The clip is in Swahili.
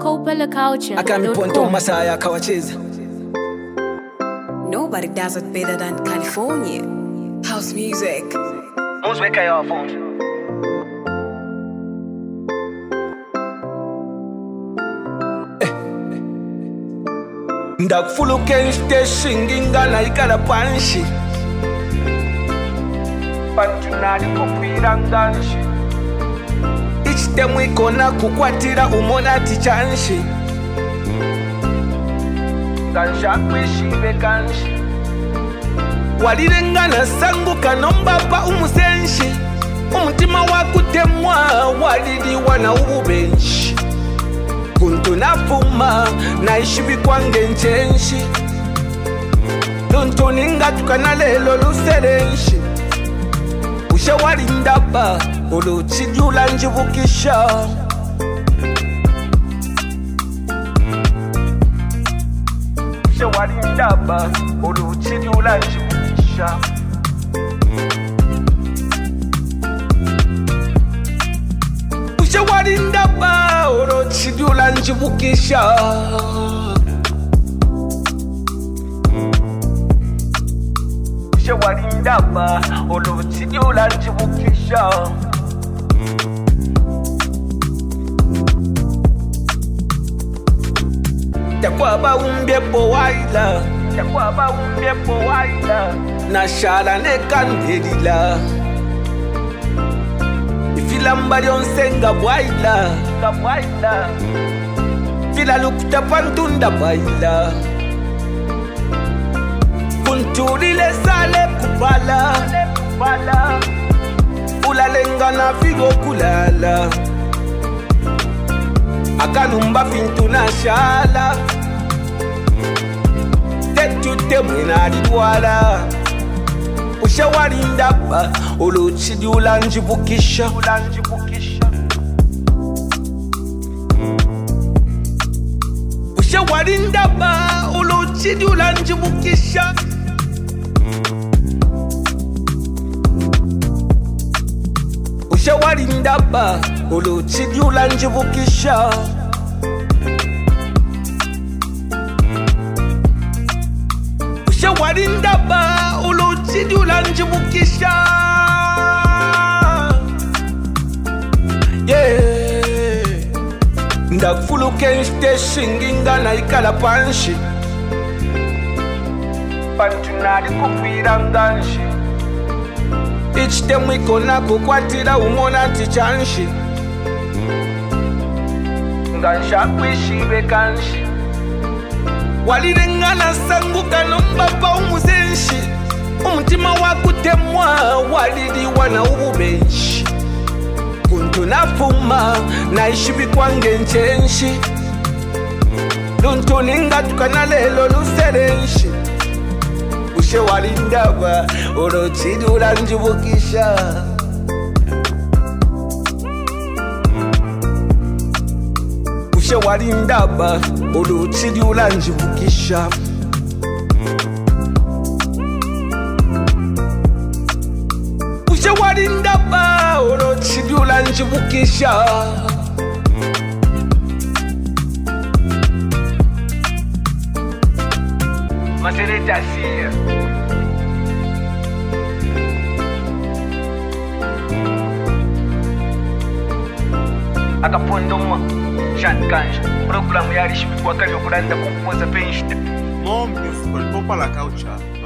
Akamiponto Masaya Kawacheza. Nobody does it better than California. House music. Muzweka ya phone. Ndakufuluke shinginga na ikala panshi. Pantunali kukwira nganshi. Ichitemu ikona kukwatira umona tichanshi. Gansha kwishibe ganshi. Walirengana sangu kanombapa umusenshi. Umutima wakutemwa waliriwa na ububenshi. Kuntu nafuma naishibi kwange nchenshi. Luntu ninga tukanalelo luserenshi. Ushe walindaba uluchidula njibukisha. Ushe walindaba uluchidula njibukisha. Ushe walindaba uluchidula njibukisha. Ushe walindaba uluchidula njibukisha. Takwaba umbyepo waila. Takwaba umbyepo waila. Nashala nekandelila. Ifilamba lyonsenga bwaila. Kabwaila. Fila lukuta pantunda baila. Kuntulile sale kupala. Ulalenga na figo kulala. Akalumba fintu na shala. Tetute mwena lidwala. Ushe walindaba uluchidi ulanjibukisha. Ushe walindaba uluchidi ulanjibukisha. Ushe walindaba uluchidi ulanjibukisha. Ushe walindaba uluchidi ulanjibukisha. Yeah. Ndakufuluke shinginga na ikala panshi. Pantunali kukwira nganshi. Ichitemu ikona kukwatira umona tichanshi. Ngansha kwishibe kanshi. Walirengana sangu kanombapa umusenshi. Umutima wakutemwa waliriwa na ububenshi. Kuntu nafuma naishibi kwange nchenshi. Luntu ninga tukanalelo luserenshi. Ushe walindaba uluchidi ulanjibukisha. Ushe walindaba uluchidi ulanjibukisha. Ushe walindaba uluchidi ulanjibukisha. Masereta siya. Akapondoma Shankanja. Programu yari shibikwa kali yokulanda kumpoza penshite. More music, Popa La Culture.